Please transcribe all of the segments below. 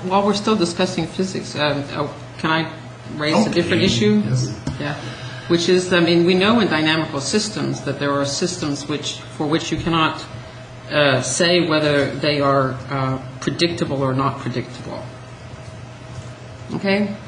while we're still discussing physics, can I raise a different issue? Yes. Yeah, which is, I mean, we know in dynamical systems that there are systems for which you cannot say whether they are predictable or not predictable. Okay?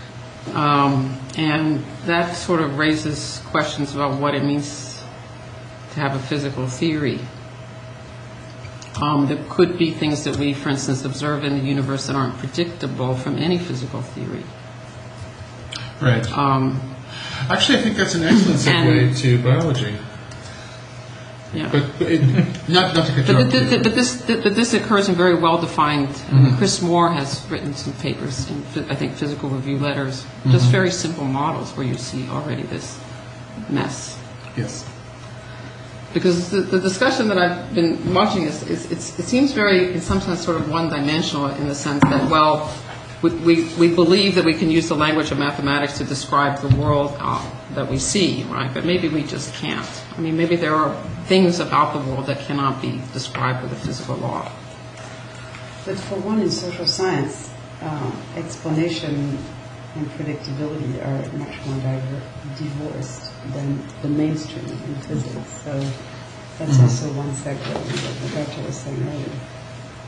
And that sort of raises questions about what it means to have a physical theory. There could be things that we, for instance, observe in the universe that aren't predictable from any physical theory. Right. Actually, I think that's an excellent segue to biology. Yeah. But not to cut you off. But this occurs in very well-defined. Chris Moore has written some papers in, I think, Physical Review Letters, just very simple models where you see already this mess. Yes. Because the discussion that I've been watching it seems very, in some sense, sort of one-dimensional in the sense that, well, we believe that we can use the language of mathematics to describe the world that we see, right? But maybe we just can't. I mean, maybe there are things about the world that cannot be described with a physical law. But for one, in social science, explanation and predictability are much more divorced than the mainstream in physics. So that's also one segue that the doctor was saying earlier.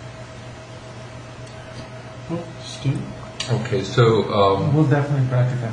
Oh, Stu? Okay, so We'll definitely bracket that.